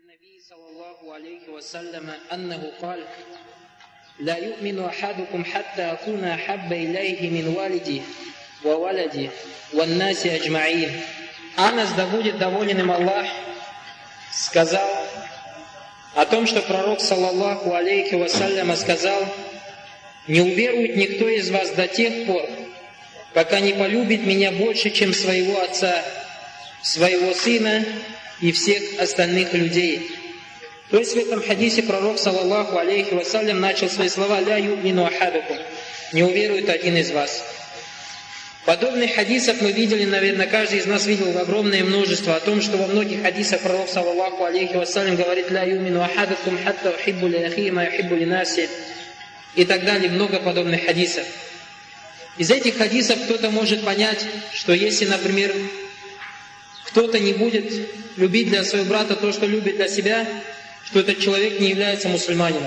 النبي صلى الله عليه وسلم أنه قال: لا يؤمن أحدكم حتى أكون أحب إليه من والده وولده والناس أجمعين. Анас, да будет доволен им Аллах, сказал о том, что пророк, саллаллаху алейхи вассаляма, сказал: не уверует никто из вас до тех пор, пока не полюбит меня больше, чем своего отца, своего сына и всех остальных людей. То есть в этом хадисе пророк, саллаллаху алейхи вассалям, начал свои слова: «Ля ю'мину ахадукум», не уверует один из вас. Подобных хадисов мы видели, наверное, каждый из нас видел огромное множество, о том, что во многих хадисах пророк, саллаллаху алейхи вассалям, говорит: «Ля ю'мину ахадукум хатта ухиббу ли ахи ма юхиббу ли наси», и так далее, много подобных хадисов. Из этих хадисов кто-то может понять, что если, например, кто-то не будет любить для своего брата то, что любит для себя, что этот человек не является мусульманином.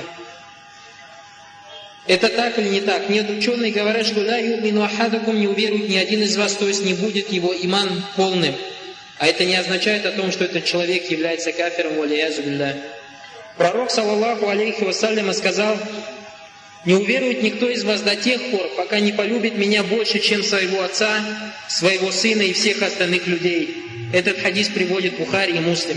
Это так или не так? Нет, ученые говорят, что «ля ю'мину ахадукум», не уверует ни один из вас, то есть не будет его иман полным. А это не означает о том, что этот человек является кафиром, валиязу билля. Пророк, саллаллаху алейхи вассаляма, сказал: не уверует никто из вас до тех пор, пока не полюбит меня больше, чем своего отца, своего сына и всех остальных людей. Этот хадис приводит Бухари и Муслим.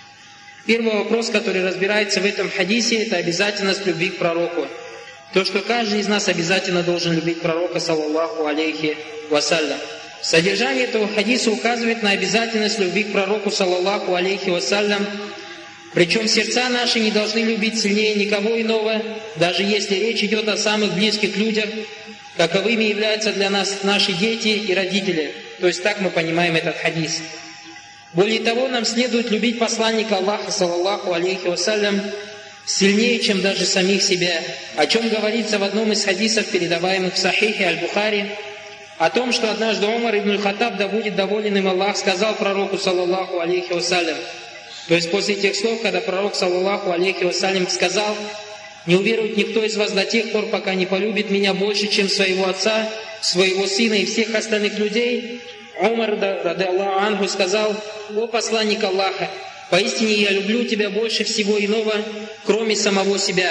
Первый вопрос, который разбирается в этом хадисе, это обязательность любви к пророку. То, что каждый из нас обязательно должен любить пророка, саллаллаху алейхи вассалям. Содержание этого хадиса указывает на обязательность любви к пророку, саллаллаху алейхи вассалям. Причем сердца наши не должны любить сильнее никого иного, даже если речь идет о самых близких людях, каковыми являются для нас наши дети и родители. То есть так мы понимаем этот хадис. Более того, нам следует любить посланника Аллаха, саллаллаху алейхи вассалям, сильнее, чем даже самих себя, о чем говорится в одном из хадисов, передаваемых в Сахихе Аль-Бухари, о том, что однажды Умар ибн Хаттаб, да будет доволен им Аллах, сказал пророку, саллаллаху алейхи вассалям. То есть после тех слов, когда пророк, саллаллаху алейхи вассалям, сказал: не уверует никто из вас до тех пор, пока не полюбит меня больше, чем своего отца, своего сына и всех остальных людей, Умар, ради Аллаху анху, сказал: о посланник Аллаха, поистине я люблю тебя больше всего иного, кроме самого себя.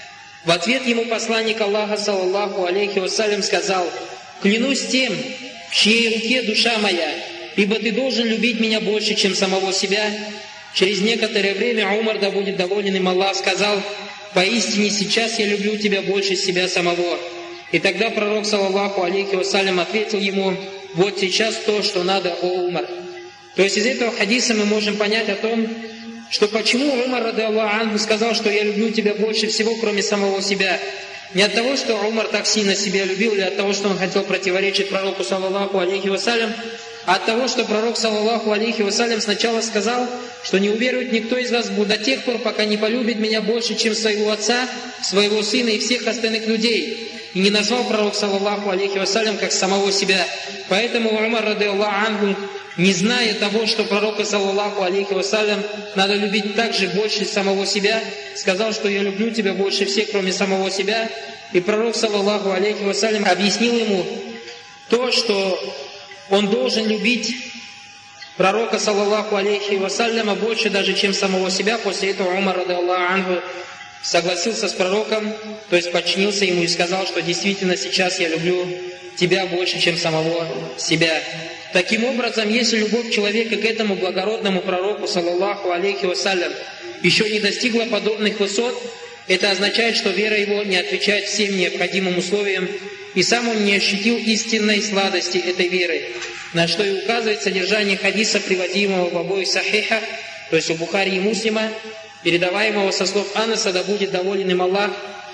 В ответ ему посланник Аллаха, саллаллаху алейхи вассалям, сказал: клянусь тем, в чьей руке душа моя, ибо ты должен любить меня больше, чем самого себя. Через некоторое время Умар, да будет доволен им Аллах, сказал: поистине сейчас я люблю тебя больше себя самого. И тогда пророк, саллаллаху алейхи вассалям, ответил ему: вот сейчас то, что надо, о Умар. То есть из этого хадиса мы можем понять о том, что почему Умар, ради Аллаху анху, сказал, что я люблю тебя больше всего, кроме самого себя. Не от того, что Умар так сильно себя любил, или от того, что он хотел противоречить пророку, саллаллаху алейхи вассалям, а от того, что пророк, саллаллаху алейхи вассалям, сначала сказал, что не уверует никто из вас до тех пор, пока не полюбит меня больше, чем своего отца, своего сына и всех остальных людей. И не назвал пророк, саллаллаху алейхи вассалям, как самого себя. Поэтому Умар, ради Аллаху анху, не зная того, что пророка, саллаллаху алейхи вассалям, надо любить также больше самого себя, сказал, что я люблю тебя больше всех, кроме самого себя. И пророк, саллаллаху алейхи вассалям, объяснил ему то, что он должен любить пророка, саллаллаху алейхи вассаляма, больше даже, чем самого себя. После этого Умар, ради Аллаху анху, согласился с пророком, то есть подчинился ему и сказал, что действительно сейчас я люблю тебя больше, чем самого себя. Таким образом, если любовь человека к этому благородному пророку, саллаллаху алейхи вассалям, еще не достигла подобных высот, это означает, что вера его не отвечает всем необходимым условиям, и сам он не ощутил истинной сладости этой веры, на что и указывает содержание хадиса, приводимого в обоих сахихах, то есть у Бухари и Муслима, передаваемого со слов Анаса, да будет доволен им Аллах,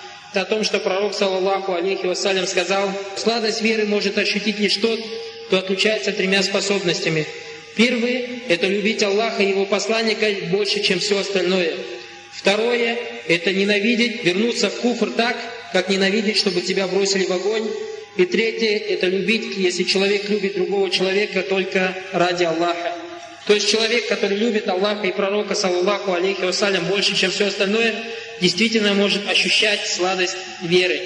о том, что пророк, саллаллаху алейхи вассалям, сказал: сладость веры может ощутить лишь тот, кто отличается тремя способностями. Первый – это любить Аллаха и Его посланника больше, чем все остальное. Второе – это ненавидеть, вернуться в куфр так, как ненавидеть, чтобы тебя бросили в огонь. И третье – это любить, если человек любит другого человека только ради Аллаха. То есть человек, который любит Аллаха и пророка, саллаллаху алейхи вассалям, больше, чем все остальное, действительно может ощущать сладость веры.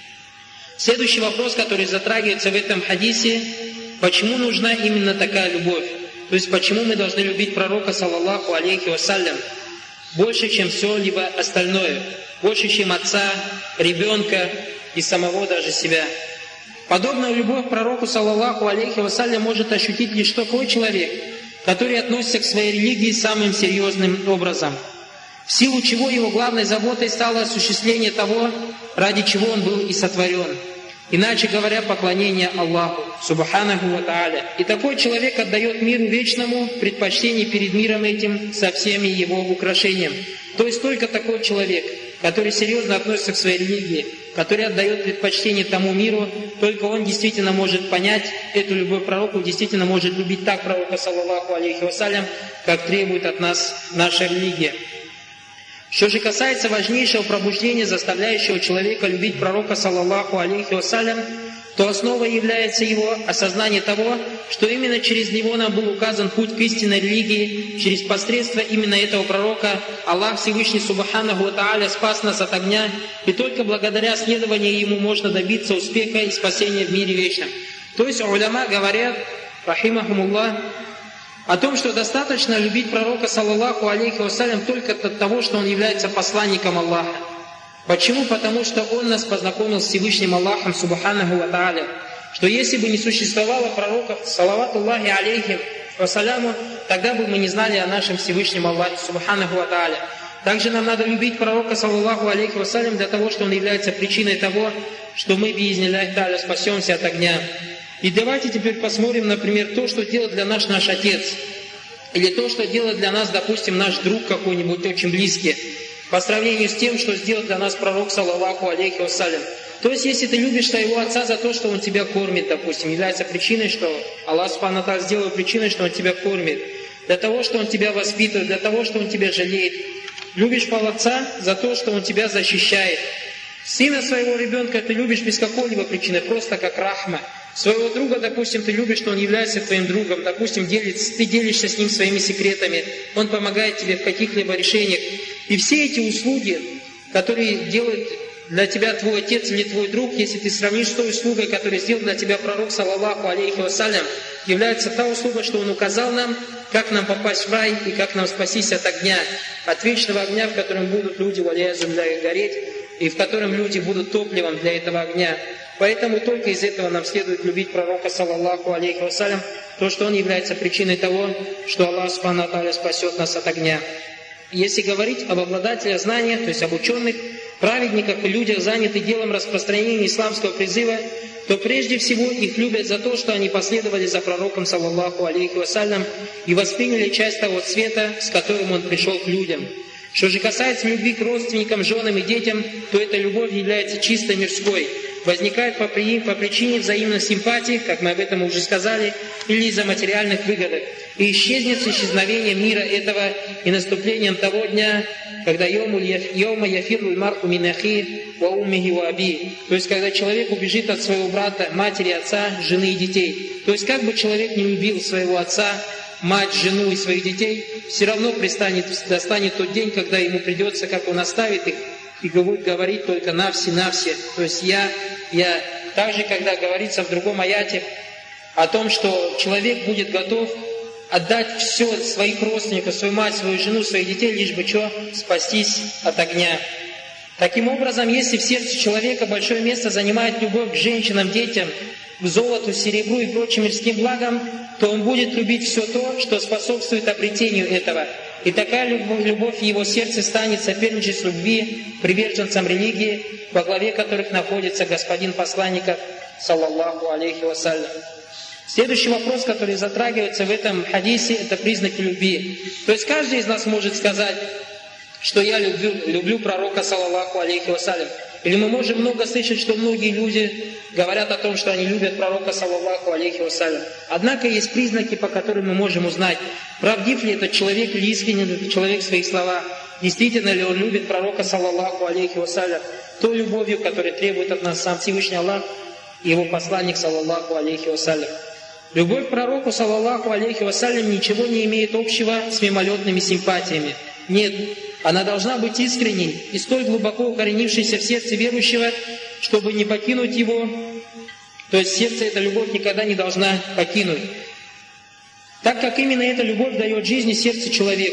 Следующий вопрос, который затрагивается в этом хадисе: почему нужна именно такая любовь? То есть почему мы должны любить пророка, саллаллаху алейхи вассалям? больше, чем все-либо остальное, больше, чем отца, ребенка и самого даже себя. Подобную любовь к пророку, саллаллаху алейхи вассалям, может ощутить лишь такой человек, который относится к своей религии самым серьезным образом, в силу чего его главной заботой стало осуществление того, ради чего он был и сотворен. Иначе говоря, поклонение Аллаху, субханаху ва тааля. И такой человек отдает миру вечному предпочтение перед миром этим со всеми его украшениями. То есть только такой человек, который серьезно относится к своей религии, который отдает предпочтение тому миру, только он действительно может понять эту любовь к пророку, действительно может любить так пророка, саллаллаху алейхи вассалям, как требует от нас наша религия. Что же касается важнейшего пробуждения, заставляющего человека любить пророка, саллаллаху алейхи вассалям, то основой является его осознание того, что именно через него нам был указан путь к истинной религии, через посредство именно этого пророка Аллах Всевышний Субханаху ва Тааля спас нас от огня, и только благодаря следованию ему можно добиться успеха и спасения в мире вечном. То есть уляма говорят, рахимахумуллах, о том, что достаточно любить пророка, саллаллаху алейхи вассалям, только от того, что он является посланником Аллаха. Почему? Потому что он нас познакомил с Всевышним Аллахом, субханаху ва тааля. Что если бы не существовало пророков, салаватуллахи алейхи вассаляму, тогда бы мы не знали о нашем Всевышнем Аллахе, субханаху ва тааля. Также нам надо любить пророка, саллаллаху алейхи вассалям, для того, что он является причиной того, что мы, биизнилляхи тааля, спасемся от огня. И давайте теперь посмотрим, например, то, что делает для нас наш отец. Или то, что делает для нас, допустим, наш друг какой-нибудь очень близкий. По сравнению с тем, что сделал для нас пророк, саллаллаху алейхи вассалям. То есть, если ты любишь своего отца за то, что он тебя кормит, допустим, является причиной, что Аллах субхану ва тааля сделал причиной, что он тебя кормит. Для того, что он тебя воспитывает, для того, что он тебя жалеет. Любишь отца за то, что он тебя защищает. Сына своего ребенка ты любишь без какой-либо причины, просто как рахма. Своего друга, допустим, ты любишь, что он является твоим другом, допустим, ты делишься с ним своими секретами, он помогает тебе в каких-либо решениях. И все эти услуги, которые делает для тебя твой отец или твой друг, если ты сравнишь с той услугой, которую сделал для тебя пророк, саллаллаху алейхи вассалям, является та услуга, что он указал нам, как нам попасть в рай и как нам спастись от огня, от вечного огня, в котором будут люди, валиязу билляхи, гореть, и в котором люди будут топливом для этого огня. Поэтому только из этого нам следует любить пророка, саллаллаху алейхи вассалям, то, что он является причиной того, что Аллах субхану ва тааля спасет нас от огня. Если говорить об обладателях знания, то есть об ученых, праведниках и людях, занятых делом распространения исламского призыва, то прежде всего их любят за то, что они последовали за пророком, саллаллаху алейхи вассалям, и восприняли часть того цвета, с которым он пришел к людям. Что же касается любви к родственникам, женам и детям, то эта любовь является чисто мирской, возникает по причине взаимной симпатии, как мы об этом уже сказали, или из-за материальных выгодок, и исчезнет с исчезновением мира этого и наступлением того дня, когда йома яфирру мар'у мин ахи ва уммихи ва аби, то есть когда человек убежит от своего брата, матери, отца, жены и детей. То есть как бы человек не любил своего отца, мать, жену и своих детей, все равно достанет тот день, когда ему придется, как он оставит их, и будет говорить только навси. То есть я. Также, когда говорится в другом аяте о том, что человек будет готов отдать все своих родственников, свою мать, свою жену, своих детей, лишь бы что? Спастись от огня. Таким образом, если в сердце человека большое место занимает любовь к женщинам, детям, к золоту, серебру и прочим мирским благам, то он будет любить все то, что способствует обретению этого. И такая любовь в его сердце станет соперничеством любви приверженцам религии, во главе которых находится господин посланника, саллаллаху алейхи вассалям. Следующий вопрос, который затрагивается в этом хадисе, это признаки любви. То есть каждый из нас может сказать, что я люблю пророка, саллаллаху алейхи вассалям. Или мы можем много слышать, что многие люди говорят о том, что они любят пророка, саллаллаху алейхи вассалям. Однако есть признаки, по которым мы можем узнать, правдив ли этот человек или искренен ли этот человек в своих словах, действительно ли он любит пророка, саллаллаху алейхи вассалям, той любовью, которую требует от нас сам Всевышний Аллах и его посланник, саллаллаху алейхи вассалям. Любовь к пророку, саллаллаху алейхи вассалям, ничего не имеет общего с мимолетными симпатиями. Нет, она должна быть искренней и столь глубоко укоренившейся в сердце верующего, чтобы не покинуть его. То есть сердце эта любовь никогда не должна покинуть. Так как именно эта любовь дает жизнь и сердце человеку.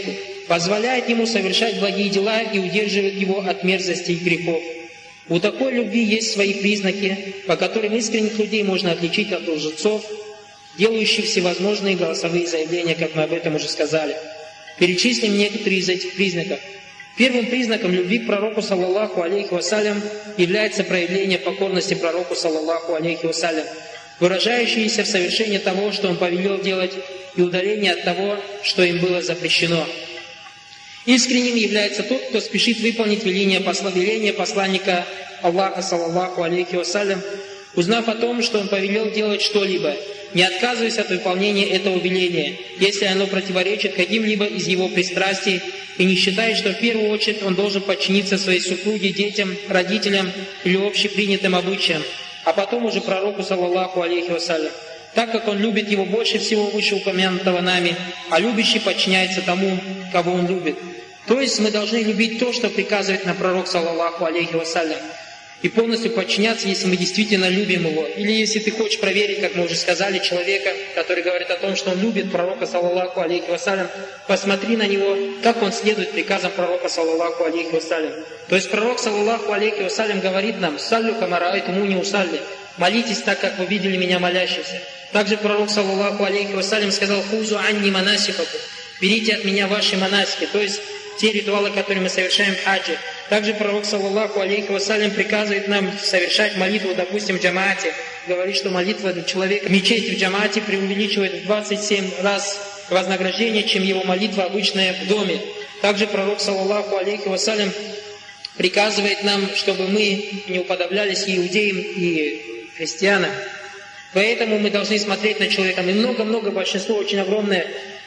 позволяет ему совершать благие дела и удерживает его от мерзостей и грехов. У такой любви есть свои признаки, по которым искренних людей можно отличить от лжецов, делающих всевозможные голосовые заявления, как мы об этом уже сказали. Перечислим некоторые из этих признаков. Первым признаком любви к пророку, саллаллаху алейхи вассалям, является проявление покорности пророку, саллаллаху алейхи вассалям, выражающееся в совершении того, что он повелел делать, и удаление от того, что им было запрещено. Искренним является тот, кто спешит выполнить веление посланника Аллаха, саллаллаху алейхи вассалям, узнав о том, что он повелел делать что-либо, не отказываясь от выполнения этого веления, если оно противоречит каким-либо из его пристрастий, и не считает, что в первую очередь он должен подчиниться своей супруге, детям, родителям или общепринятым обычаям, а потом уже пророку, саллаллаху алейхи вассалям, так как он любит его больше всего вышеупомянутого нами, а любящий подчиняется тому, кого он любит. То есть мы должны любить то, что приказывает нам пророк, саллаллаху алейхи вассалям, и полностью подчиняться, если мы действительно любим его. Или если ты хочешь проверить, как мы уже сказали, человека, который говорит о том, что он любит пророка, саллаллаху алейхи вассалям, посмотри на него, как он следует приказам пророка, саллаллаху алейхи вассалям. То есть пророк, саллаллаху алейхи вассалям, говорит нам: «Саллю кама раайтумуни усалли», молитесь так, как вы видели меня молящимся. Также пророк, саллаллаху алейхи вассалям, сказал: «Хузу анни манасикаку», берите от меня ваши манасики, то есть те ритуалы, которые мы совершаем в хаджи. Также пророк, саллаллаху алейхи вассалям, приказывает нам совершать молитву, допустим, в джамаате. Говорит, что молитва человека в мечети в джамаате преувеличивает в 27 раз вознаграждение, чем его молитва обычная в доме. Также пророк, саллаллаху алейхи вассалям, приказывает нам, чтобы мы не уподоблялись иудеям и христианам. Поэтому мы должны смотреть на человека. И много-много, большинство очень огромное,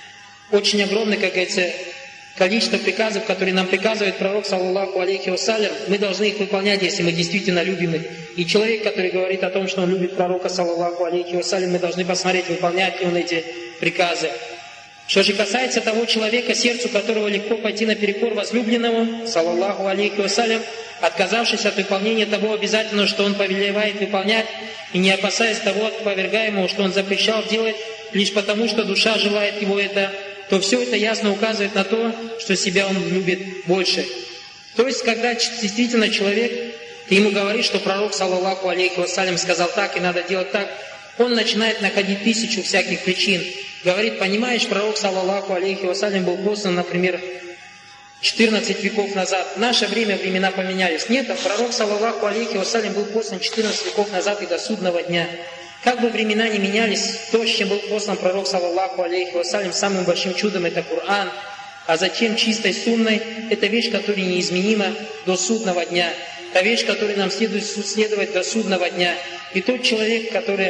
как говорится, количество приказов, которые нам приказывает пророк, саллаллаху алейхи вассалям, мы должны их выполнять, если мы действительно любим их. И человек, который говорит о том, что он любит пророка, саллаллаху алейхи вассалям, мы должны посмотреть, выполняет ли он эти приказы. Что же касается того человека, сердцу которого легко пойти наперекор возлюбленному, саллаллаху алейхи вассалям, отказавшись от выполнения того обязательного, что он повелевает выполнять, и не опасаясь того отвергаемого, что он запрещал делать, лишь потому, что душа желает его это, то все это ясно указывает на то, что себя он любит больше. То есть, когда действительно человек, ты ему говоришь, что пророк, саллаллаху алейхи вассалям, сказал так и надо делать так, он начинает находить 1000 всяких причин. Говорит: понимаешь, пророк, саллаллаху алейхи вассалям, был послан, например, 14 веков назад. В наше время времена поменялись. Нет, а пророк, саллаллаху алейхи вассалям, был послан 14 веков назад и до судного дня. Как бы времена не менялись, то, с чем был послан пророк, саллаллаху алейхи вассалям, самым большим чудом — это Коран, а затем чистой сунной — это вещь, которая неизменима до судного дня. Это вещь, которой нам следует следовать до судного дня. И тот человек, который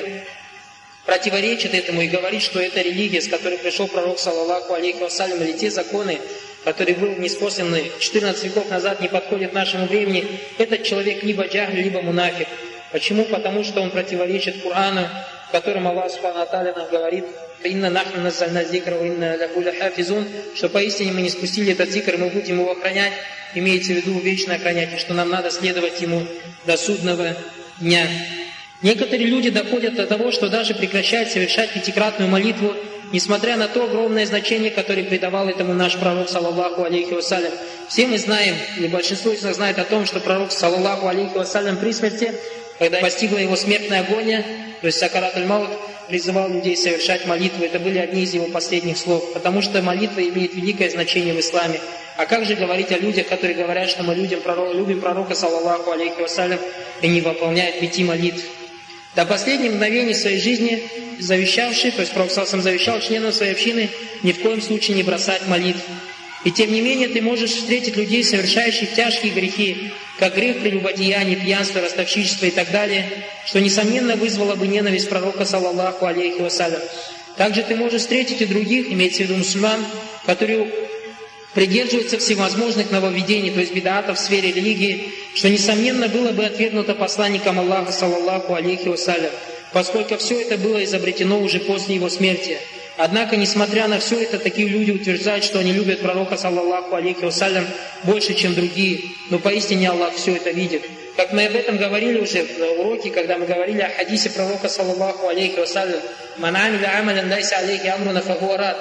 противоречит этому и говорит, что это религия, с которой пришел пророк, саллаллаху алейхи вассалям, или те законы, которые были ниспосланы 14 веков назад, не подходят нашему времени, этот человек либо джахль, либо мунафик. Почему? Потому что он противоречит Корану, в котором Аллах Субхану ва Тааля нам говорит: «Инна нахну наззальна зикра ва инна лаху лахафизун», что поистине мы не спустили этот зикр, мы будем его охранять, имеется в виду вечно охранять, и что нам надо следовать ему до судного дня. Некоторые люди доходят до того, что даже прекращают совершать пятикратную молитву, несмотря на то огромное значение, которое придавал этому наш пророк, саллаллаху алейхи вассалям. Все мы знаем, или большинство из нас знает о том, что пророк, саллаллаху алейхи вассалям, при смерти, когда постигла его смертная агония, то есть сакарат аль-маут, призывал людей совершать молитву. Это были одни из его последних слов, потому что молитва имеет великое значение в исламе. А как же говорить о людях, которые говорят, что мы любим пророка, саллаллаху алейхи вассалям, и не выполняют 5 молитв? До последних мгновений своей жизни завещавший, то есть пророк сам завещал членам своей общины ни в коем случае не бросать молитв. И тем не менее ты можешь встретить людей, совершающих тяжкие грехи, как грех прелюбодеяния, пьянства, ростовщичества и так далее, что, несомненно, вызвало бы ненависть пророка, саллаллаху алейхи вассалям. Также ты можешь встретить и других, имеется в виду мусульман, которые придерживаются всевозможных нововведений, то есть бидаатов в сфере религии, что, несомненно, было бы отвергнуто посланником Аллаха, саллаллаху алейхи вассалям, поскольку все это было изобретено уже после его смерти. Однако, несмотря на все это, такие люди утверждают, что они любят пророка, саллаллаху алейхи вассалям, больше, чем другие. Но поистине Аллах все это видит. Как мы об этом говорили уже в уроке, когда мы говорили о хадисе пророка, саллаллаху алейхи вассалям, «Ман амиля амалян лайса алейхи амруна фахуа рад».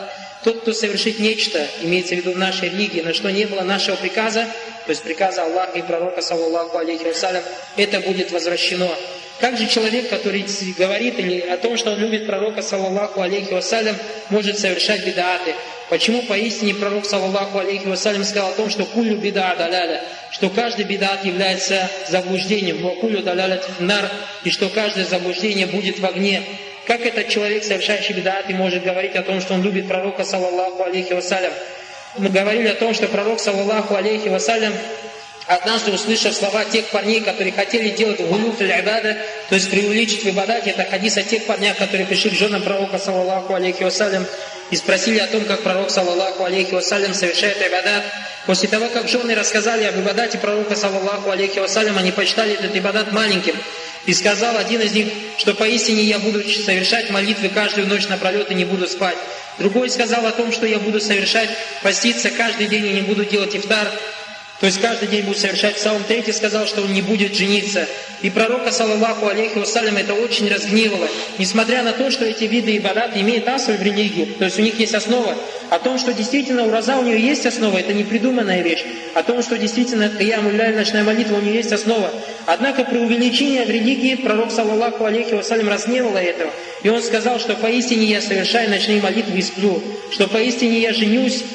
тот, кто совершит нечто, имеется в виду в нашей религии, на что не было нашего приказа, то есть приказа Аллаха и пророка, саллаллаху алейхи вассалям, это будет возвращено. Как же человек, который говорит или о том, что он любит пророка, саллаллаху алейхи вассалям, может совершать бидааты? Почему поистине пророк, саллаллаху алейхи вассалям, сказал о том, что кулю бида даляля, что каждый бидат является заблуждением, кулю даляля нар, и что каждое заблуждение будет в огне? Как этот человек, совершающий бидаты, может говорить о том, что он любит пророка, саллаллаху алейхи вассалям? Мы говорили о том, что пророк, саллаллаху алейхи вассалям, однажды, услышав слова тех парней, которые хотели делать гулюф аль-ибада, то есть преувеличить в ибадате, это хадис о тех парнях, которые пришли к женам пророка, саллаллаху алейхи вассалям, и спросили о том, как пророк, саллаллаху алейхи вассалям, совершает ибадат. После того, как жены рассказали об ибадате пророка, саллаллаху алейхи вассалям, они почитали этот ибадат маленьким. И сказал один из них, что поистине я буду совершать молитвы каждую ночь напролет и не буду спать. Другой сказал о том, что я буду поститься каждый день и не буду делать ифтар. То есть каждый день будет совершать саум. Третий сказал, что он не будет жениться. И пророка, саллаллаху алейхи вассалям, это очень разгневало. Несмотря на то, что эти виды ибадат имеют асл в религии, то есть у них есть основа, о том, что действительно у роза у нее есть основа, это не придуманная вещь. О том, что действительно киямуль-ляль, ночная молитва, у нее есть основа. Однако при увеличении в религии пророк, саллаллаху алейхи вассалям, разгневало этого. И он сказал, что поистине я совершаю ночные молитвы и сплю, что поистине я женюсь,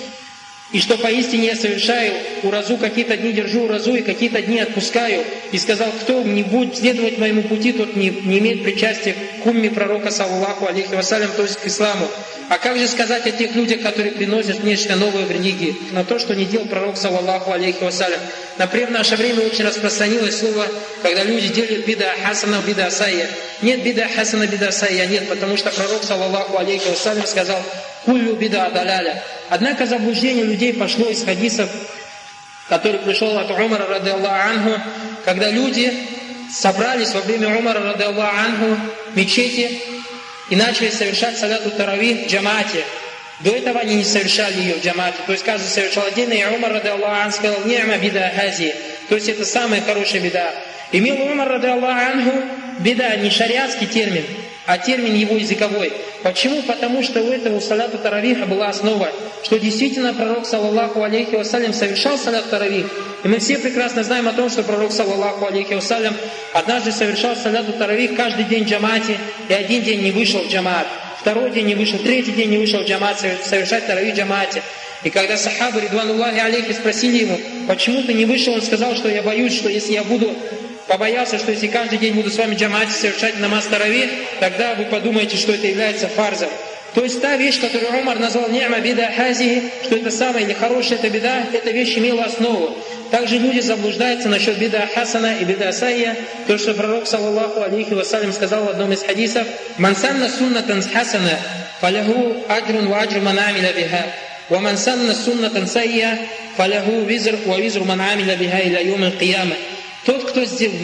и что поистине я совершаю уразу, какие-то дни держу уразу и какие-то дни отпускаю. И сказал, кто не будет следовать моему пути, тот не имеет причастия к умме пророка, саллаллаху алейхи вассалям, то есть к исламу. А как же сказать о тех людях, которые приносят нечто новое в религии? На то, что не делал пророк, саллаллаху алейхи вассалям. Например, в наше время очень распространилось слово, когда люди делят бида хасана, бида сайя. Нет бида хасана, бида сайя, нет, потому что пророк, саллаллаху алейхи вассалям, сказал, куллю бида даляля. Однако заблуждение людей пошло из хадисов, который пришел от Умара, ради Аллаху анху, когда люди собрались во время Умара, ради Аллаху анху, в мечети и начали совершать саляту таравих в джамаате. До этого они не совершали ее в джамаате, то есть каждый совершал отдельно, и Умар, ради Аллаху анху, сказал, ни'ма бида хази, то есть это самая хорошая бида. Имел Умар, ради Аллаху анху, бида, не шариатский термин, а термин его языковой. Почему? Потому что у этого саляту таравиха была основа, что действительно пророк, саллаллаху алейхи вассалям, совершал салят таравих. И мы все прекрасно знаем о том, что пророк, саллаллаху алейхи вассалям, однажды совершал саляту таравих каждый день в джамаате, и один день не вышел в джамаат, второй день не вышел, третий день не вышел в джамаат совершать таравих в джамаате. И когда сахабы, ридвануллахи алейхи, спросили ему, почему ты не вышел, он сказал, что я боюсь, что если я побоялся, что если каждый день буду с вами в джамаате совершать намаз таравих, тогда вы подумаете, что это является фарзом. То есть та вещь, которую Умар назвал ни'ма бида хази, что это самая или хорошая эта бида, эта вещь имела основу. Также люди заблуждаются насчет бида хасана и бида сайя, то, что пророк, саллаллаху алейхи вассалям, сказал в одном из хадисов, «Ман санна суннатан хасана, фаляху аджрун ва аджру ман амиля биха, ва ман санна суннатан сайя, фаляху визр ва визру ман амиля биха иля йом аль-кияма». Тот, кто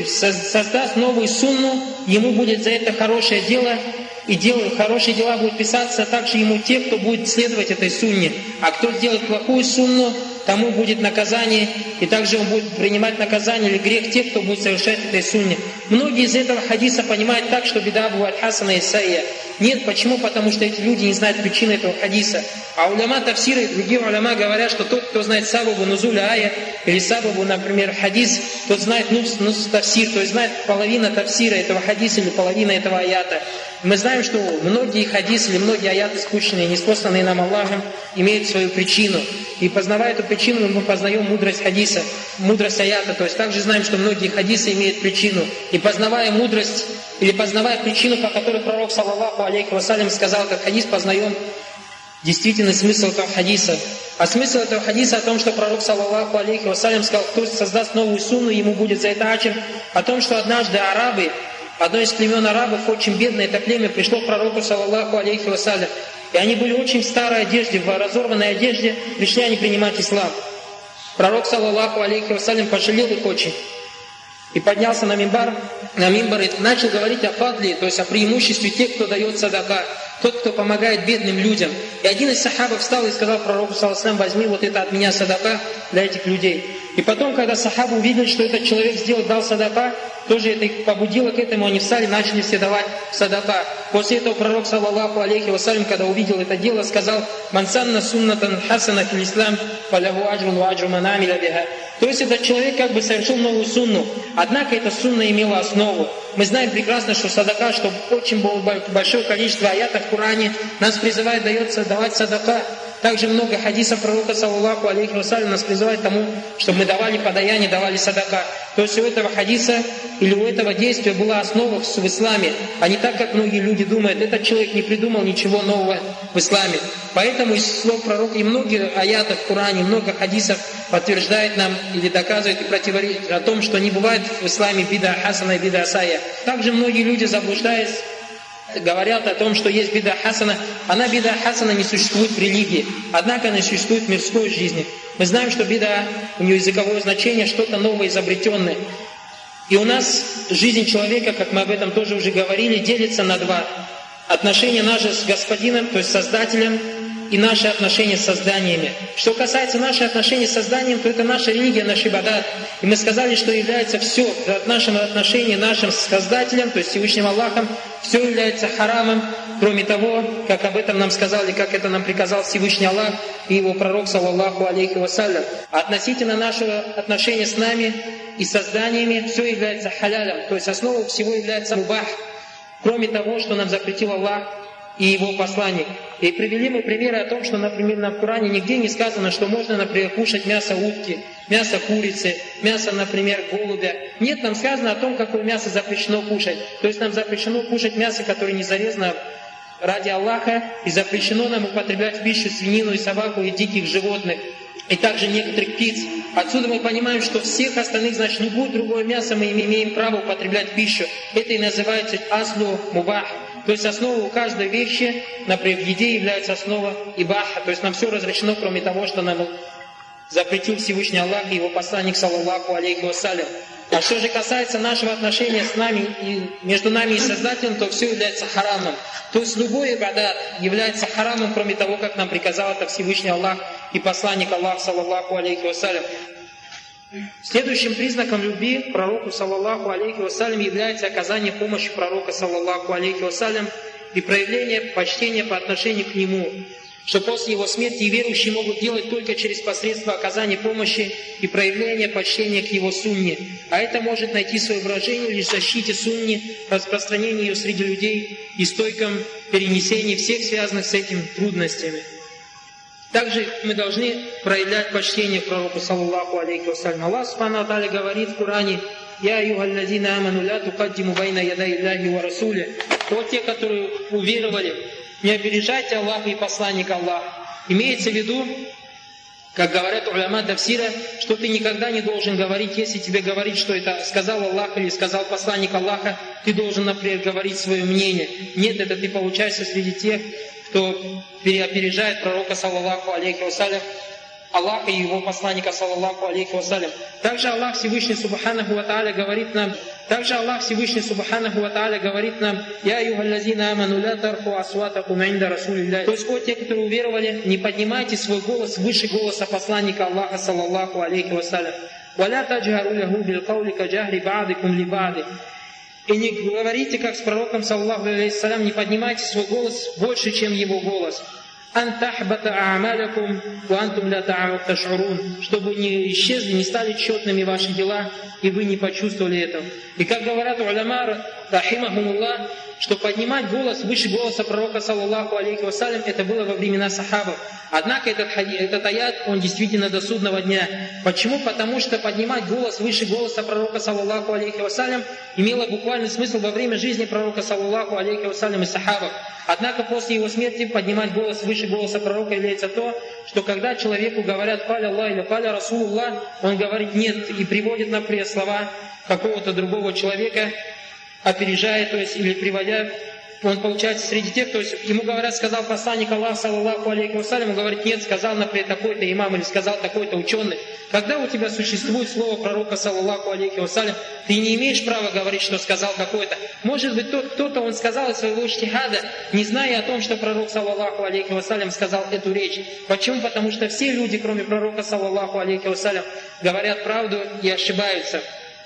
создаст новую сунну, ему будет за это хорошее дело, и хорошие дела будут писаться, а также ему те, кто будет следовать этой сунне. А кто сделает плохую сунну, тому будет наказание, и также он будет принимать наказание или грех тех, кто будет совершать этой сунне. Многие из этого хадиса понимают так, что бида бывает хасана и сайя. Нет, почему? Потому что эти люди не знают причины этого хадиса. А уляма тафсира и другие уляма говорят, что тот, кто знает сабабу нузуля ая, или сабабу, например, хадис, тот знает нус тафсир, то есть знает половина тафсира этого хадиса или половина этого аята. Мы знаем, что многие хадисы или многие аяты спущенные, неспосланные нам Аллахом, имеют свою причину. И познавая эту причину, мы познаем мудрость хадиса, мудрость аята. То есть также знаем, что многие хадисы имеют причину. И познавая мудрость, или познавая причину, по которой пророк, саллаллаху алейхи вассалям, сказал этот хадис, познаем действительный смысл этого хадиса. А смысл этого хадиса о том, что пророк, саллаллаху алейхи вассалям, сказал, кто создаст новую сунну, ему будет за это аджр. О том, что однажды арабы, одно из племен арабов, очень бедное это племя, пришло к пророку, саллаллаху алейхи вассалям. И они были очень в старой одежде, в разорванной одежде, пришли они принимать ислам. Пророк, саллаллаху алейхи вассалям, пожалел их очень. И поднялся на мимбар и начал говорить о фадле, то есть о преимуществе тех, кто дает садака. тот, кто помогает бедным людям. И один из сахабов встал и сказал пророку, саллаллаху алейхи ва саллям, возьми вот это от меня садака для этих людей. И потом, когда сахабы увидели, что этот человек дал садака, тоже это их побудило к этому, они встали, начали все давать садака. После этого пророк, саллаллаху алейхи ва саллям, когда увидел это дело, сказал: «Ман санна суннатан хасана фил ислам, фалаху аджрун ва аджру ман амиля биха». То есть этот человек как бы совершил новую сунну, однако эта сунна имела основу. Мы знаем прекрасно, что садака, что очень большое количество аятов в Коране нас призывает давать садака. Также много хадисов пророка, саллаллаху алейхи ва саллям, нас призывает тому, чтобы мы давали подаяние, давали садака. То есть у этого хадиса или у этого действия была основа в исламе, а не так, как многие люди думают, этот человек не придумал ничего нового в исламе. Поэтому из слов пророка и многие аятов в Коране, много хадисов подтверждает нам или доказывает и противоречит о том, что не бывает в исламе бида хасана и бида сая. Также многие люди, заблуждаясь, говорят о том, что есть бида хасана. Она, бида хасана, не существует в религии, однако она существует в мирской жизни. Мы знаем, что бида, у нее языковое значение, что-то новое, изобретенное. И у нас жизнь человека, как мы об этом тоже уже говорили, делится на два. Отношения наши с Господином, то есть Создателем, и наши отношения с созданиями. Что касается наших отношений с созданием, то это наша религия, наш ибадат. И мы сказали, что является все от нашего отношения нашим с Создателем, то есть Всевышним Аллахом, все является харамом, кроме того, как об этом нам сказали, как это нам приказал Всевышний Аллах и его пророк, саллаллаху алейхи ва саллям. А относительно нашего отношения с нами и созданиями, все является халялем, то есть основой всего является мубах, кроме того, что нам запретил Аллах и его посланник. И привели мы примеры о том, что, например, в Коране нигде не сказано, что можно, например, кушать мясо утки, мясо курицы, мясо, например, голубя. Нет, нам сказано о том, какое мясо запрещено кушать. То есть нам запрещено кушать мясо, которое не зарезано ради Аллаха, и запрещено нам употреблять в пищу свинину и собаку и диких животных, и также некоторых птиц. Отсюда мы понимаем, что всех остальных, значит, любое другое мясо мы имеем право употреблять в пищу. Это и называется аслу мубах. То есть основа у каждой вещи, например, в еде является основа ибаха. То есть нам все разрешено, кроме того, что нам запретил Всевышний Аллах и его посланник, саллаллаху алейхи ва саллям. А что же касается нашего отношения с нами и между нами и Создателем, то все является харамом. То есть любой ибадат является харамом, кроме того, как нам приказал это Всевышний Аллах и посланник Аллах, саллаллаху алейхи ва саллям. Следующим признаком любви к пророку, саллаллаху алейхи ва саллям, является оказание помощи пророка, саллаллаху алейхи ва саллям, и проявление почтения по отношению к нему, что после его смерти и верующие могут делать только через посредство оказания помощи и проявления почтения к его сунне. А это может найти свое выражение лишь в защите сунни, распространении ее среди людей и стойком перенесении всех связанных с этим трудностями. Также мы должны проявлять почтение к пророку, саллаллаху алейхи ва саллям. Аллах субхану ва тааля говорит в Коране: «Я айюхаллазина аману ля тукаддиму байна ядай илляхи ва расули». Вот те, которые уверовали, не опережайте Аллаха и посланника Аллаха. Имеется в виду, как говорят уляма тафсира, что ты никогда не должен говорить, если тебе говорить, что это сказал Аллах или сказал посланник Аллаха, ты должен, например, говорить свое мнение. Нет, это ты получаешься среди тех, кто опережает пророка, саллаллаху алейхи ва саллям, Аллаха и его посланника, саллаллаху алейхи ва саллям. Также Аллах Всевышний Субханаху ва Тааля говорит нам: «Я айюхаллазина аману ля тарфу асватакум инда расулилляхи». То есть, о те, которые уверовали, не поднимайте свой голос выше голоса посланника Аллаха, саллаллаху алейхи ва саллям. «Ва ля таджгару лаху бил каули каджахри ба'дикум ли ба'ди». И не говорите, как с пророком, саллаллаху алейхи ва саллям, не поднимайте свой голос больше, чем его голос. Чтобы не исчезли, не стали четными ваши дела, и вы не почувствовали этого. И как говорят уляма, рахимахумуллах, что поднимать голос выше голоса пророка, саллаллаху алейхи ва саллям, это было во времена сахабов. Однако этот аят, он действительно до судного дня. Почему? Потому что поднимать голос выше голоса пророка, саллаллаху алейхи ва саллям, имело буквальный смысл во время жизни пророка, саллаллаху алейхи ва саллям, и сахабов. Однако после его смерти поднимать голос выше голоса пророка является то, что когда человеку говорят «Каля Аллах» или «Каля Расулуллах», он говорит «нет» и приводит, например, слова какого-то другого человека, опережая, то есть или приводя он получается среди тех, то есть ему говорят, сказал посланник Аллаха, саллаллаху алейхи вассалям, он говорит, нет, сказал, например, такой-то имам или сказал такой-то ученый. Когда у тебя существует слово пророка, саллаллаху алейхи вассалям, ты не имеешь права говорить, что сказал такой-то. Может быть, кто-то он сказал из своего иджтихада, не зная о том, что пророк, саллаллаху алейхи вассалям, сказал эту речь. Почему? Потому что все люди, кроме пророка, саллаллаху алейхи вассалям, говорят правду и ошибаются.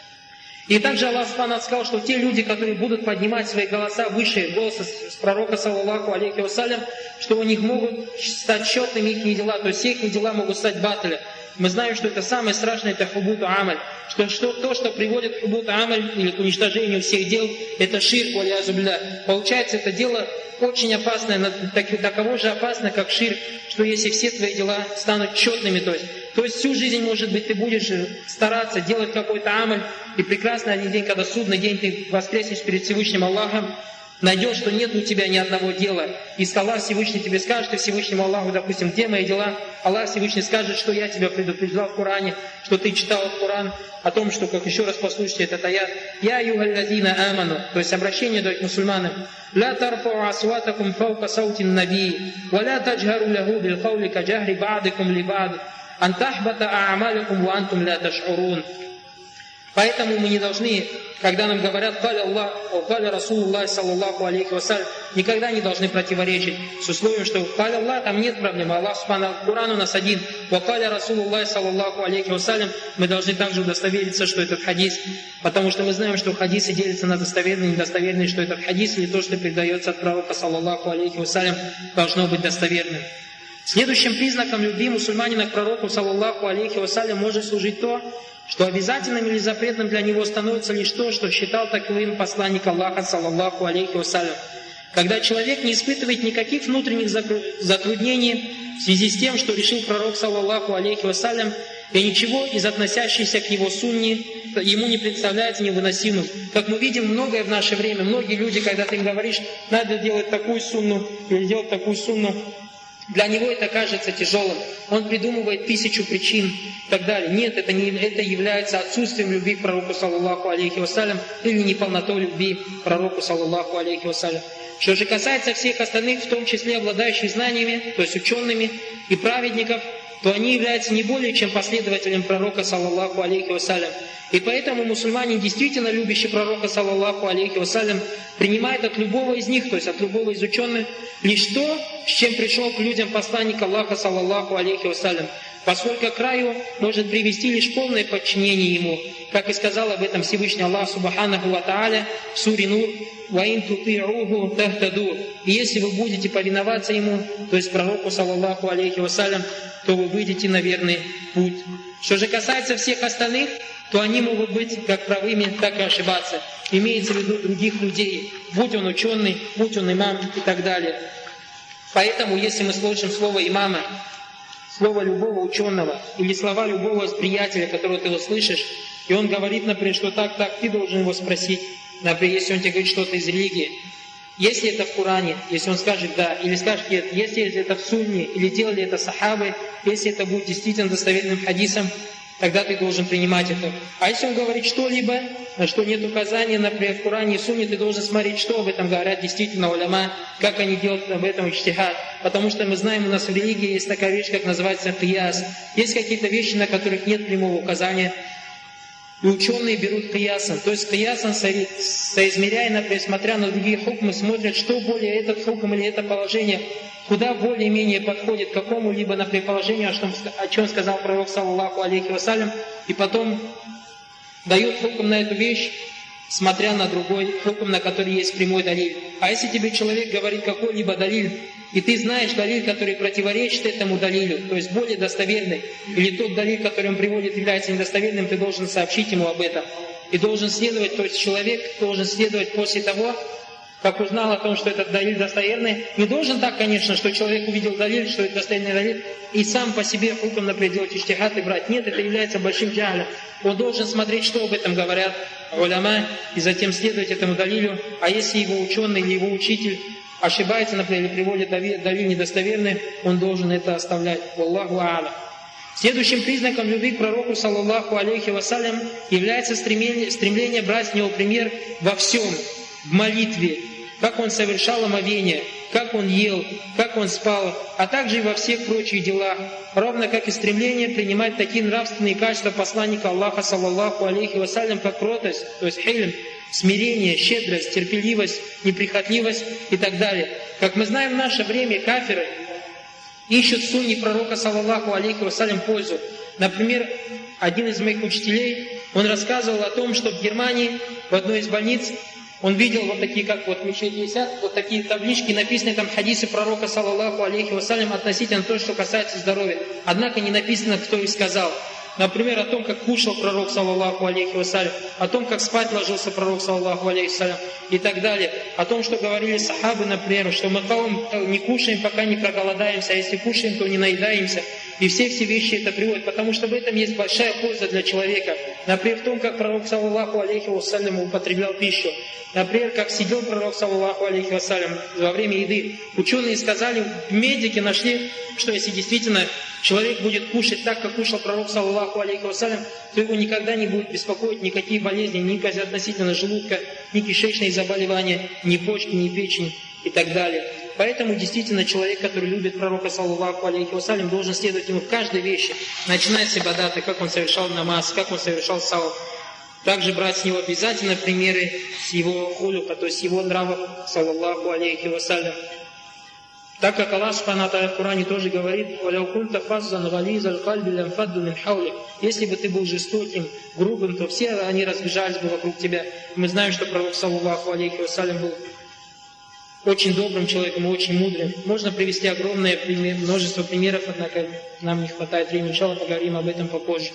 И также Аллах Субхану сказал, что те люди, которые будут поднимать свои голоса выше голоса с пророка, саллаллаху алейхи вассалям, что у них могут стать счетными их дела, то есть все их дела могут стать баталя. Мы знаем, что это самое страшное, это хубут амаль. То, что приводит к хубут амаль или к уничтожению всех дел, это ширк, валиязу билля. Получается, это дело очень опасное, таково же опасно, как ширк, что если все твои дела станут четными, то есть всю жизнь, может быть, ты будешь стараться делать какой-то амаль, и прекрасно один день, когда судный день, ты воскреснешь перед Всевышним Аллахом, найдешь, что нет у тебя ни одного дела. И Аллах Всевышний тебе скажет, и Всевышнему Аллаху, допустим, где мои дела? Аллах Всевышний скажет, что я тебя предупреждал в Коране, что ты читал в Коран, о том, что, как еще раз послушайте этот аят, «Я югаллазина аману», то есть обращение к мусульманам, «Ла тарфау асватакум фаука саутин наби, ва ла таджгару лаху бил каули ка джахри ба'дикум ли ба'д, ан тахбата а'амаликум ва антум ла таш'урун». Поэтому мы не должны, когда нам говорят «Каля Аллах», «Каля Расулуллах, саллаллаху алейхи вассалям», никогда не должны противоречить с условием, что «Каля Аллах» там нет проблемы. Аллах Субхану Куран у нас один. «Ва каля Расулуллах, саллаллаху алейхи вассалям», мы должны также удостовериться, что этот хадис, потому что мы знаем, что хадисы делятся на достоверные и недостоверные, что этот хадис или то, что передается от пророка, саллаллаху алейхи вассалям, должно быть достоверным. Следующим признаком любви мусульманина к пророку, саллаллаху алейхи вассалям, может служить то, что обязательным или запретным для него становится лишь то, что считал таковым посланник Аллаха, саллаллаху алейхи вассалям. Когда человек не испытывает никаких внутренних затруднений в связи с тем, что решил пророк, саллаллаху алейхи вассалям, и ничего из относящихся к его сунне ему не представляется невыносимым. Как мы видим, многое в наше время, многие люди, когда ты им говоришь, надо делать такую сунну или делать такую сунну, для него это кажется тяжелым. Он придумывает 1000 причин и так далее. Нет, это является отсутствием любви к пророку, саллаллаху алейхи вассалям, или неполнотой любви к пророку, саллаллаху алейхи вассалям. Что же касается всех остальных, в том числе обладающих знаниями, то есть учеными и праведников, то они являются не более чем последователем пророка, саллаллаху алейхи вассалям. И поэтому мусульманин, действительно любящий пророка, саллаллаху алейхи вассалям, принимает от любого из них, то есть от любого из ученых, лишь то, с чем пришел к людям посланник Аллаха, саллаллаху алейхи вассалям, поскольку к краю может привести лишь полное подчинение ему, как и сказал об этом Всевышний Аллах субханаху ва тааля в суре Нур, «Ваин тути'уху тахтаду». И если вы будете повиноваться ему, то есть пророку, саллаллаху алейхи вассалям, то вы выйдете на верный путь. Что же касается всех остальных, то они могут быть как правыми, так и ошибаться. Имеется в виду других людей, будь он ученый, будь он имам и так далее. Поэтому, если мы слышим слово имама, слово любого ученого или слова любого приятеля, которого ты услышишь, и он говорит, например, что так, ты должен его спросить, например, если он тебе говорит что-то из религии, если это в Коране, если он скажет да, или скажет нет, если это в сунне, или делали это сахабы, если это будет действительно достоверным хадисом, тогда ты должен принимать это. А если он говорит что-либо, на что нет указания, например, в Коране и Сунне, ты должен смотреть, что об этом говорят действительно уляма, как они делают об этом иджтихад. Потому что мы знаем, у нас в религии есть такая вещь, как называется кияс. Есть какие-то вещи, на которых нет прямого указания. И ученые берут киясом. То есть киясом, соизмеряя, например, смотря на другие хукмы, смотрят, что более этот хукм или это положение, куда более-менее подходит к какому-либо, например, положению, о чем сказал пророк, саллаллаху алейхи вассалям, и потом дают хукм на эту вещь, смотря на другой хукм, на который есть прямой далиль. А если тебе человек говорит какой-либо далиль, и ты знаешь далиль, который противоречит этому далилю, то есть более достоверный, или тот далиль, который он приводит, является недостоверным, ты должен сообщить ему об этом. И должен следовать, то есть человек должен следовать после того, как узнал о том, что этот далиль достоверный. Не должен так, конечно, что человек увидел далиль, что это достоверный далиль, и сам по себе хукм, например, делать иджтихад и брать. Нет, это является большим джахлем. Он должен смотреть, что об этом говорят уляма, и затем следовать этому далилю. А если его ученый или его учитель ошибается, например, или приводит далиль недостоверный, он должен это оставлять. Валлаху а'алям. Следующим признаком любви к пророку, саллаллаху алейхи вассалям, является стремление брать с него пример во всем. В молитве, как он совершал омовение, как он ел, как он спал, а также и во всех прочих делах, равно как и стремление принимать такие нравственные качества посланника Аллаха, саллаллаху алейхи вассалям, как кротость, то есть хилм, смирение, щедрость, терпеливость, неприхотливость и так далее. Как мы знаем, в наше время кафиры ищут в сунне пророка, саллаллаху алейхи вассалям, пользу. Например, один из моих учителей, он рассказывал о том, что в Германии, в одной из больниц, он видел вот такие, как вот в мечети висят, вот такие таблички, написаны там хадисы пророка, саллаллаху алейхи вассалям, относительно того, что касается здоровья. Однако не написано, кто их сказал. Например, о том, как кушал пророк, саллаллаху алейхи вассалям, о том, как спать ложился пророк, саллаллаху алейхи вассалям, и так далее. О том, что говорили сахабы, например, что мы не кушаем, пока не проголодаемся, а если кушаем, то не наедаемся. И все вещи это приводят, потому что в этом есть большая польза для человека. Например, в том, как пророк, саллаллаху алейхи вассалям, употреблял пищу. Например, как сидел пророк, саллаллаху алейхи вассалям, во время еды. Ученые сказали, медики нашли, что если действительно человек будет кушать так, как кушал пророк, саллаллаху алейхи вассалям, то его никогда не будет беспокоить никакие болезни, ни относительно желудка, ни кишечные заболевания, ни почки, ни печень и так далее. Поэтому действительно человек, который любит пророка, саллаллаху алейхи вассалям, должен следовать ему в каждой вещи, начиная с ибадата, как он совершал намаз, как он совершал саум. Также брать с него обязательно примеры с его хулюка, то есть его нравов, саллаллаху алейхи вассалям. Так как Аллах Субхану ва Тааля в Коране тоже говорит: если бы ты был жестоким, грубым, то все они разбежались бы вокруг тебя. Мы знаем, что пророк, саллаллаху алейхи вассалям, был очень добрым человеком и очень мудрым. Можно привести огромное множество примеров, однако нам не хватает времени. Иншаллах, поговорим об этом попозже.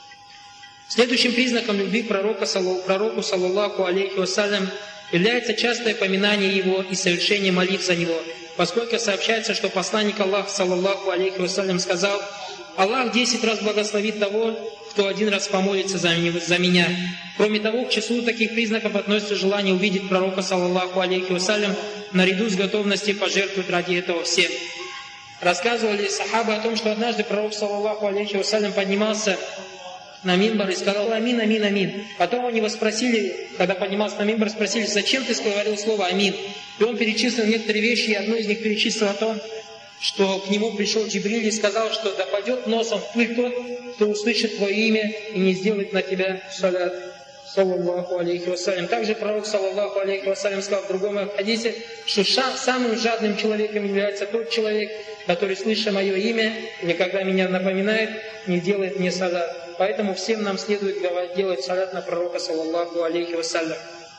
Следующим признаком любви к пророку, саллаллаху алейхи вассалям, является частое поминание его и совершение молитв за него, поскольку сообщается, что посланник Аллаха, саллаллаху алейхи вассалям, сказал: «Аллах 10 раз благословит того, кто 1 раз помолится за меня». Кроме того, к числу таких признаков относится желание увидеть пророка, саллаллаху алейхи вассалям, наряду с готовностью пожертвовать ради этого всем. Рассказывали сахабы о том, что однажды пророк, саллаллаху алейхи вассалям, поднимался на мимбар и сказал: «Амин, амин, амин». Потом у него спросили, когда поднимался на мимбар, спросили: «Зачем ты говорил слово амин?» И он перечислил некоторые вещи, и одно из них перечислил о том, что к нему пришел Джибриль и сказал, что да падет носом в пыль тот, кто услышит твое имя и не сделает на тебя салят, саллаллаху алейхи вассалям. Также пророк, саллаллаху алейхи вассалям, сказал в другом хадисе, что самым жадным человеком является тот человек, который, слыша мое имя, или когда меня напоминает, не делает мне салят. Поэтому всем нам следует делать салят на пророка, саллаллаху алейхи вассалям.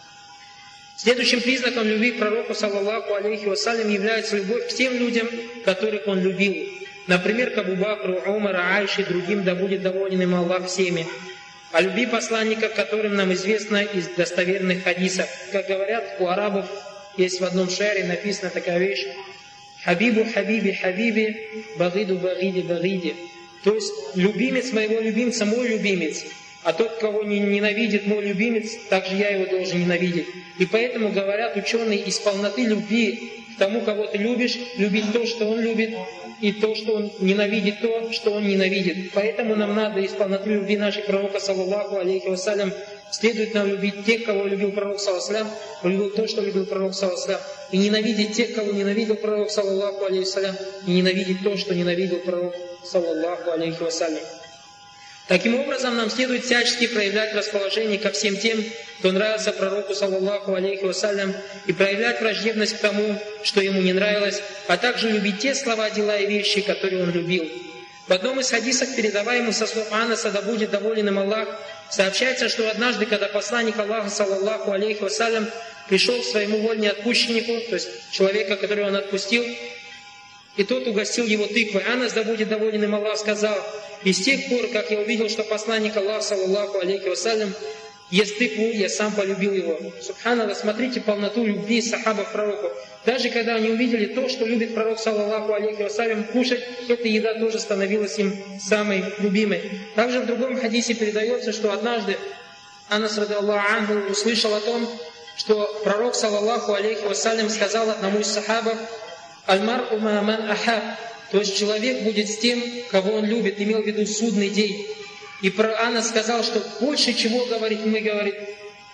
Следующим признаком любви к пророку, саллаллаху алейхи вассалям, является любовь к тем людям, которых он любил. Например, к Абу Бакру, Умару, Айше и другим, да будет доволен им Аллах всеми. О любви посланников, которым нам известно из достоверных хадисов. Как говорят, у арабов есть в одном шаре написана такая вещь: «Хабибу, хабиби, хабиби, багиду, багиди, багиди». То есть, любимец моего любимца, мой любимец. А тот, кого ненавидит мой любимец, также я его должен ненавидеть. И поэтому говорят ученые, из полноты любви к тому, кого ты любишь, любить то, что он любит, и то, что он ненавидит, то, что он ненавидит. Поэтому нам надо из полноты любви нашего пророка, саллаллаху алейхи вассалям, следует нам любить тех, кого любил пророк, саллаллаху алейхи вассалям, любил то, что любил пророк, саллаллаху алейхи вассалям, и ненавидеть тех, кого ненавидел пророк, саллаллаху алейхи вассалям, и ненавидеть то, что ненавидел пророк, саллаллаху алейхи вассалям. Таким образом, нам следует всячески проявлять расположение ко всем тем, кто нравился пророку, саллаллаху алейхи вассалям, и проявлять враждебность к тому, что ему не нравилось, а также любить те слова, дела и вещи, которые он любил. В одном из хадисов, передаваемых со слов Анаса, да будет доволен им Аллах, сообщается, что однажды, когда посланник Аллаха, саллаллаху алейхи вассалям, пришел к своему вольноотпущеннику, то есть человека, которого он отпустил, и тот угостил его тыквой. Анас, да будет доволен им Аллах, сказал: «И с тех пор, как я увидел, что посланник Аллаха, саллаллаху алейхи вассалям, ест тыкву, я сам полюбил его». Субханаллах, смотрите полноту любви сахабов к пророку. Даже когда они увидели то, что любит пророк, саллаллаху алейхи вассалям, кушать, эта еда тоже становилась им самой любимой. Также в другом хадисе передается, что однажды Анас, радиаллаху анху, услышал о том, что пророк, саллаллаху алейхи вассалям, сказал одному из сахабов: «Аль-мар'у ма ман ахаб», то есть человек будет с тем, кого он любит, имел в виду судный день. И Анас сказал, что больше чего, говорит, мы, говорит,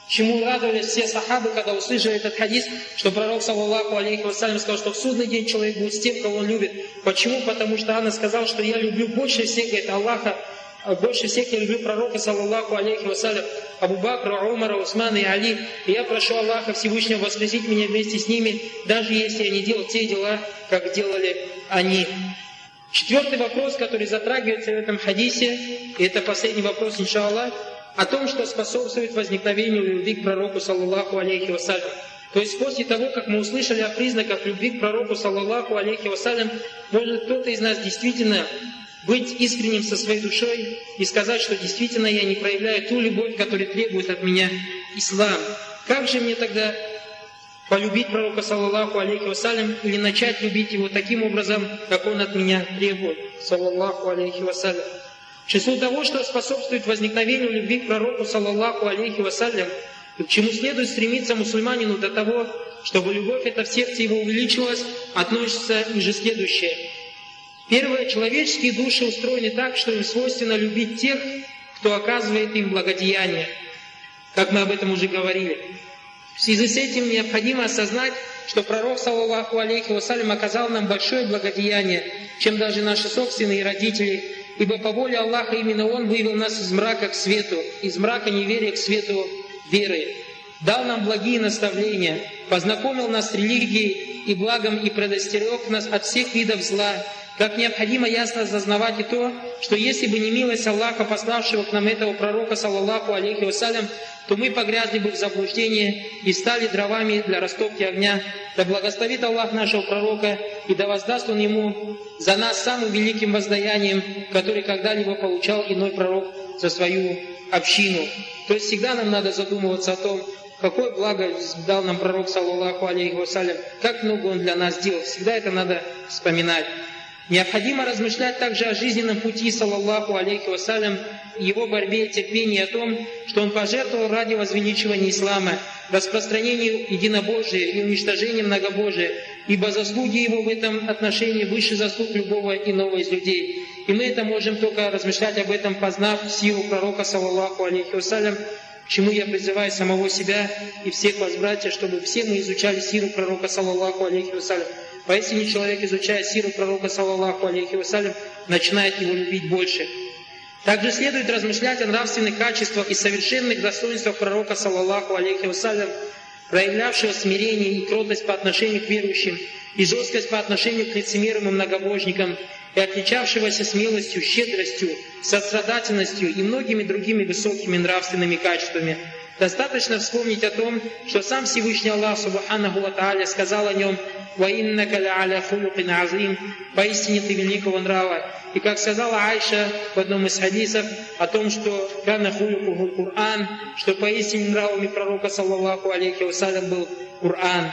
чему радовались все сахабы, когда услышали этот хадис, что пророк, саллаллаху алейхи вассалям, сказал, что в судный день человек будет с тем, кого он любит. Почему? Потому что Анна сказала, что я люблю больше всех, говорит, Аллаха, больше всех я люблю пророка, саллаллаху алейхи вассалям, Абу Бакра, Умара, Усмана и Али. И я прошу Аллаха Всевышнего воскресить меня вместе с ними, даже если я не делал те дела, как делали они. Четвертый вопрос, который затрагивается в этом хадисе, и это последний вопрос, иншаллах, о том, что способствует возникновению любви к пророку, саллаллаху алейхи вассалям. То есть после того, как мы услышали о признаках любви к пророку, саллаллаху алейхи вассалям, может кто-то из нас действительно быть искренним со своей душой и сказать, что действительно я не проявляю ту любовь, которую требует от меня ислам. Как же мне тогда полюбить пророка, саллаллаху алейхи вассалям, или начать любить его таким образом, как он от меня требует, саллаллаху алейхи вассалям? В число того, что способствует возникновению любви к пророку, саллаллаху алейхи вассалям, к чему следует стремиться мусульманину до того, чтобы любовь эта в сердце его увеличилась, относится ниже следующее. Первое, человеческие души устроены так, что им свойственно любить тех, кто оказывает им благодеяние, как мы об этом уже говорили. В связи с этим необходимо осознать, что пророк, саллаллаху алейхи вассалям, оказал нам большое благодеяние, чем даже наши собственные родители, ибо по воле Аллаха именно Он вывел нас из мрака к свету, из мрака неверия к свету веры, дал нам благие наставления, познакомил нас с религией и благом и предостерег нас от всех видов зла. Как необходимо ясно осознавать и то, что если бы не милость Аллаха, пославшего к нам этого пророка, саллаллаху алейхи вассалям, то мы погрязли бы в заблуждении и стали дровами для растопки огня. Да благословит Аллах нашего пророка, и да воздаст Он ему за нас самым великим воздаянием, который когда-либо получал иной пророк за свою общину. То есть всегда нам надо задумываться о том, какое благо дал нам пророк, саллаллаху алейхи вассалям, как много он для нас сделал. Всегда это надо вспоминать. Необходимо размышлять также о жизненном пути, саллаллаху алейхи вассалям, его борьбе и терпении, о том, что он пожертвовал ради возвеличивания ислама, распространения единобожия и уничтожения многобожия, ибо заслуги его в этом отношении выше заслуг любого иного из людей. И мы это можем только размышлять об этом, познав силу пророка, саллаллаху алейхи вассалям, к чему я призываю самого себя и всех вас, братья, чтобы все мы изучали сиру пророка, саллаллаху алейхи вассалям. Поистине человек, изучая сиру пророка, саллаллаху алейхи вассалям, начинает его любить больше. Также следует размышлять о нравственных качествах и совершенных достоинствах пророка, саллаллаху алейхи вассалям, проявлявшего смирение и кротость по отношению к верующим, и жесткость по отношению к лицемерам и многобожникам, и отличавшегося смелостью, щедростью, сострадательностью и многими другими высокими нравственными качествами. Достаточно вспомнить о том, что сам Всевышний Аллах Субханаху ва Тааля сказал о нем: «Ва иннака ля хулукин азим», поистине ты великого нрава. И как сказала Айша в одном из хадисов о том, что «Кана хулукуху Кур'ан», что поистине нравами пророка, саллаллаху алейхи вассалям, был Кур'ан.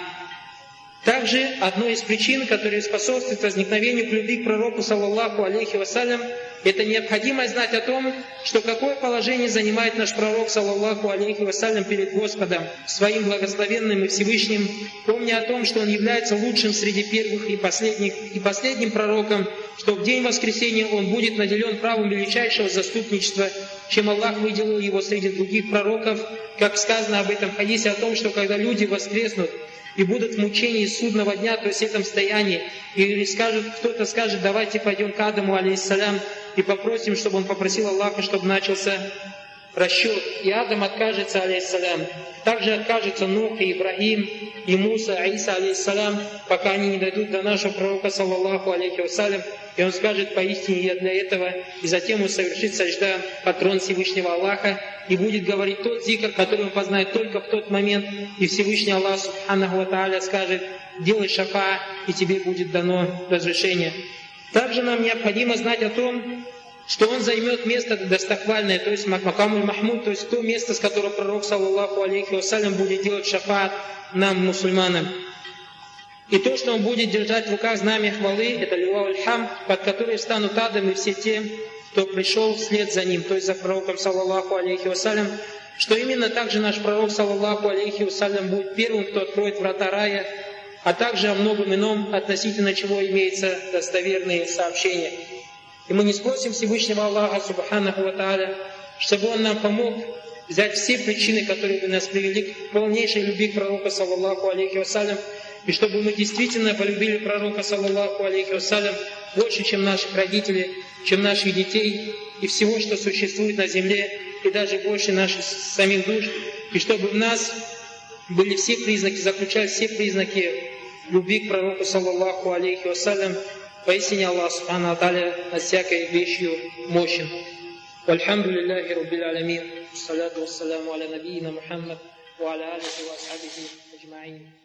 Также одной из причин, которые способствуют возникновению к любви к пророку, саллаллаху алейхи вассалям, это необходимость знать о том, что какое положение занимает наш пророк, саллаллаху алейхи вассалям, перед Господом, своим благословенным и Всевышним, помня о том, что он является лучшим среди первых и последним пророком, что в день воскресения он будет наделен правом величайшего заступничества, чем Аллах выделил его среди других пророков, как сказано об этом в хадисе о том, что когда люди воскреснут и будут в мучении судного дня, то есть в этом стоянии, или кто-то скажет: давайте пойдем к Адаму, алейхиссалям, и попросим, чтобы он попросил Аллаха, чтобы начался расчет. И Адам откажется, алейхиссалям. Также откажется Нух, и Ибрахим, и Муса, Иса, алейхиссалям, пока они не дойдут до нашего пророка, саллаллаху алейхи вассалям. И он скажет: поистине я для этого. И затем он совершит сажда под трон Всевышнего Аллаха и будет говорить тот зикр, который он познает только в тот момент. И Всевышний Аллах Субханаху ва Тааля скажет: делай шафа, и тебе будет дано разрешение. Также нам необходимо знать о том, что он займет место достохвальное, то есть Макамуль Махмуд, то есть то место, с которого пророк, саллаллаху алейхи вассалям, будет делать шафаат нам, мусульманам. И то, что он будет держать в руках знамя хвалы, это Лиуауль Хамд, под который встанут Адам и все те, кто пришел вслед за ним, то есть за пророком, саллаллаху алейхи вассалям, что именно также наш пророк, саллаллаху алейхи вассалям, будет первым, кто откроет врата рая, а также о многом ином, относительно чего имеются достоверные сообщения. И мы не спросим Всевышнего Аллаха Субханаху ва Тааля, чтобы Он нам помог взять все причины, которые бы нас привели к полнейшей любви к пророку, саллаллаху алейхи вассалям, и чтобы мы действительно полюбили пророка, саллаллаху алейхи вассалям, больше, чем наших родителей, чем наших детей и всего, что существует на земле, и даже больше наших самих душ, и чтобы в нас были все признаки, заключались все признаки любви к пророку, саллаллаху алейхи вассалям. Поистине Аллах субхану ва тааля над всякой вещью мощен. Вальхамдулиллахи раббил аламин. Салату вассаляму аля набийина Мухаммад ва аля алихи ва асхабихи аджмаин.